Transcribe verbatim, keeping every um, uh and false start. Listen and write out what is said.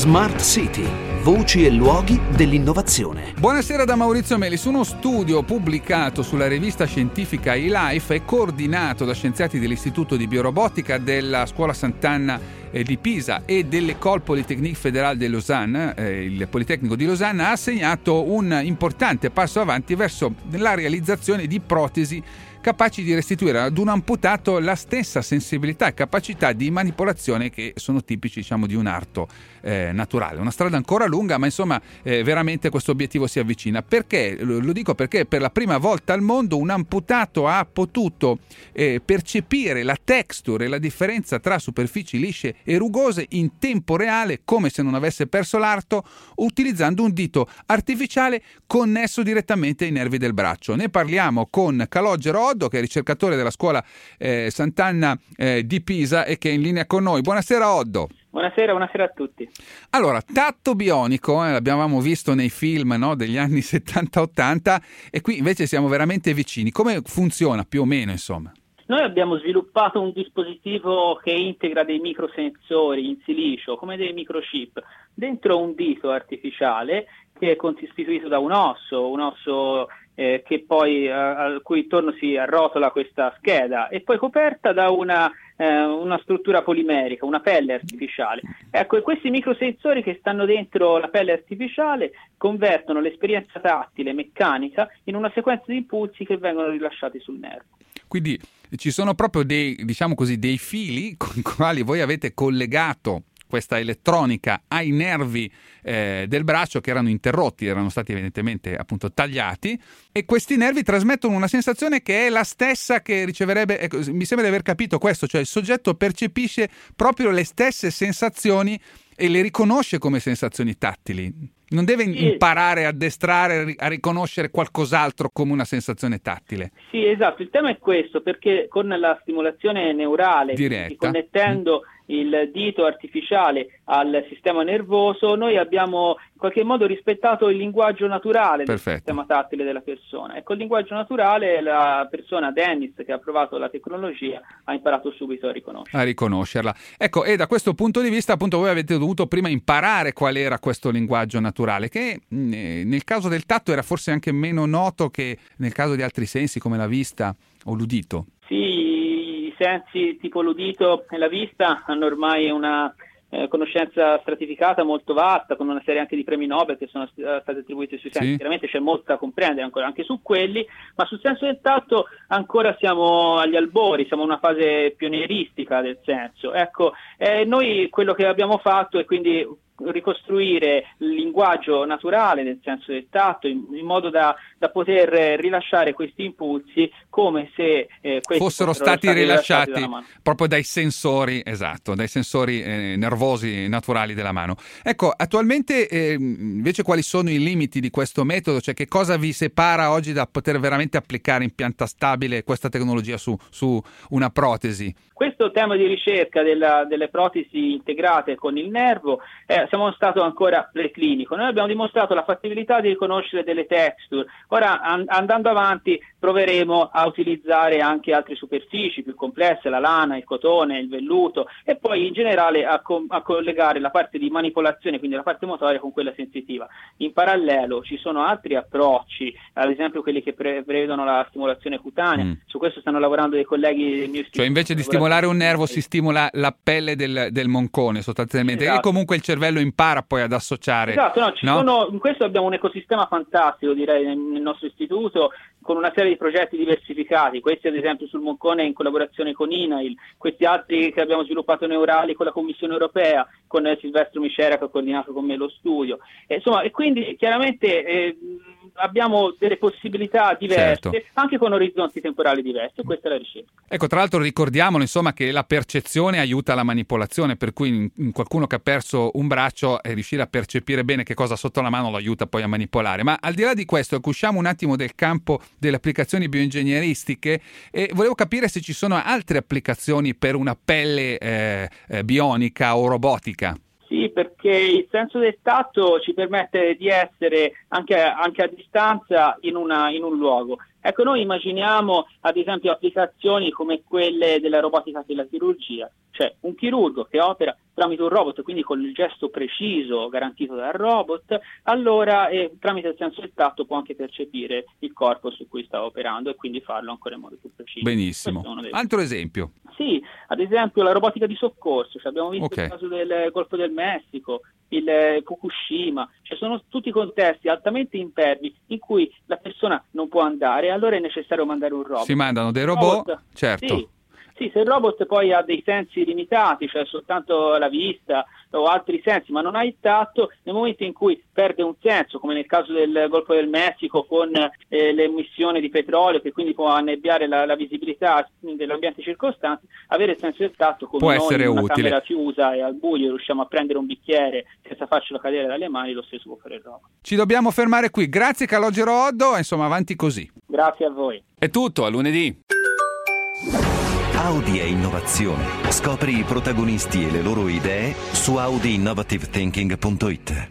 Smart City, voci e luoghi dell'innovazione. Buonasera da Maurizio Melis. Uno studio pubblicato sulla rivista scientifica eLife e coordinato da scienziati dell'Istituto di Biorobotica della Scuola Sant'Anna eh, di Pisa e dell'École Polytechnique Fédérale de Lausanne, eh, il Politecnico di Losanna, ha segnato un importante passo avanti verso la realizzazione di protesi capaci di restituire ad un amputato la stessa sensibilità e capacità di manipolazione che sono tipici, diciamo, di un arto eh, naturale. Una strada ancora lunga, ma insomma eh, veramente questo obiettivo si avvicina. Perché? Lo dico perché per la prima volta al mondo un amputato ha potuto eh, percepire la texture e la differenza tra superfici lisce e rugose in tempo reale, come se non avesse perso l'arto, utilizzando un dito artificiale connesso direttamente ai nervi del braccio. Ne parliamo con Calogero Oddo, che è ricercatore della scuola eh, Sant'Anna eh, di Pisa e che è in linea con noi. Buonasera Oddo. Buonasera, buonasera a tutti. Allora, tatto bionico, eh, l'abbiamo visto nei film, no, degli anni settanta ottanta, e qui invece siamo veramente vicini. Come funziona più o meno, insomma? Noi abbiamo sviluppato un dispositivo che integra dei microsensori in silicio, come dei microchip, dentro un dito artificiale che è costituito da un osso, un osso eh, che poi, eh, al cui intorno si arrotola questa scheda, e poi coperta da una, eh, una struttura polimerica, una pelle artificiale. Ecco, e questi microsensori che stanno dentro la pelle artificiale convertono l'esperienza tattile meccanica in una sequenza di impulsi che vengono rilasciati sul nervo. Quindi ci sono proprio dei, diciamo così, dei fili con i quali voi avete collegato questa elettronica ai nervi eh, del braccio che erano interrotti, erano stati evidentemente appunto tagliati, e questi nervi trasmettono una sensazione che è la stessa che riceverebbe, ecco, mi sembra di aver capito questo, cioè il soggetto percepisce proprio le stesse sensazioni e le riconosce come sensazioni tattili. Non deve sì. imparare a addestrare a riconoscere qualcos'altro come una sensazione tattile. Sì, esatto, il tema è questo, perché con la stimolazione neurale, diretta, connettendo mm. il dito artificiale al sistema nervoso, noi abbiamo in qualche modo rispettato il linguaggio naturale Perfetto. del sistema tattile della persona. E con il linguaggio naturale la persona, Dennis, che ha provato la tecnologia, ha imparato subito a riconoscerla. A riconoscerla. Ecco, e da questo punto di vista, appunto, voi avete dovuto prima imparare qual era questo linguaggio naturale, che mh, nel caso del tatto era forse anche meno noto che nel caso di altri sensi come la vista o l'udito. Sì, i sensi tipo l'udito e la vista hanno ormai una eh, conoscenza stratificata molto vasta, con una serie anche di premi Nobel che sono st- stati attribuiti sui sensi. Sì. Chiaramente c'è molto da comprendere ancora anche su quelli, ma sul senso del tatto ancora siamo agli albori, siamo in una fase pionieristica del senso. Ecco, eh, noi quello che abbiamo fatto è quindi ricostruire il linguaggio naturale del senso del tatto in, in modo da, da poter rilasciare questi impulsi come se eh, fossero stati, stati rilasciati, rilasciati proprio dai sensori, esatto, dai sensori eh, nervosi naturali della mano. Ecco, attualmente eh, invece quali sono i limiti di questo metodo? Cioè, che cosa vi separa oggi da poter veramente applicare in pianta stabile questa tecnologia su, su una protesi? Questo tema di ricerca della, delle protesi integrate con il nervo eh, siamo stato ancora preclinico. Noi abbiamo dimostrato la fattibilità di riconoscere delle texture. Ora, an- andando avanti, proveremo a utilizzare anche altre superfici più complesse, la lana, il cotone, il velluto, e poi in generale a, co- a collegare la parte di manipolazione, quindi la parte motoria, con quella sensitiva. In parallelo ci sono altri approcci, ad esempio quelli che pre- prevedono la stimolazione cutanea. Mm. Su questo stanno lavorando dei colleghi del mio istituto. Cioè, invece di stimolare un nervo si stimola la pelle del, del moncone, sostanzialmente, esatto. E comunque il cervello impara poi ad associare. Esatto, no, ci no? sono, in questo abbiamo un ecosistema fantastico, direi, nel, nel nostro istituto, con una serie di progetti diversificati, questi ad esempio sul moncone in collaborazione con I N A I L, questi altri che abbiamo sviluppato neurali con la Commissione Europea, con eh, Silvestro Micera che ha coordinato con me lo studio. E, insomma, e quindi chiaramente eh, abbiamo delle possibilità diverse, certo. Anche con orizzonti temporali diversi, e questa è la ricerca. Ecco, tra l'altro ricordiamolo, insomma, che la percezione aiuta la manipolazione, per cui in, in qualcuno che ha perso un braccio e riuscire a percepire bene che cosa ha sotto la mano lo aiuta poi a manipolare. Ma al di là di questo, ecco, usciamo un attimo del campo delle applicazioni bioingegneristiche e volevo capire se ci sono altre applicazioni per una pelle eh, eh, bionica o robotica. Sì, perché il senso del tatto ci permette di essere anche, anche a distanza in, una, in un luogo. Ecco, noi immaginiamo ad esempio applicazioni come quelle della robotica della chirurgia, cioè un chirurgo che opera tramite un robot, quindi con il gesto preciso garantito dal robot, allora eh, tramite il senso del tatto può anche percepire il corpo su cui sta operando e quindi farlo ancora in modo più preciso. Benissimo. Dei... Altro esempio? Sì, ad esempio la robotica di soccorso, cioè abbiamo visto okay. il caso del Golfo del Messico, il Fukushima, cioè sono tutti contesti altamente impervi in cui la persona non può andare, allora è necessario mandare un robot. Si mandano dei robot, robot certo. Sì. Sì, se il robot poi ha dei sensi limitati, cioè soltanto la vista o altri sensi, ma non ha il tatto, nel momento in cui perde un senso, come nel caso del Golfo del Messico con eh, l'emissione di petrolio, che quindi può annebbiare la, la visibilità dell'ambiente circostante, avere il senso del tatto come può noi essere in una utile. Camera chiusa e al buio riusciamo a prendere un bicchiere senza farcelo cadere dalle mani, lo stesso può fare il robot. Ci dobbiamo fermare qui. Grazie Calogero Oddo, insomma avanti così. Grazie a voi. È tutto, a lunedì. Audi e innovazione. Scopri i protagonisti e le loro idee su audi innovative thinking punto it.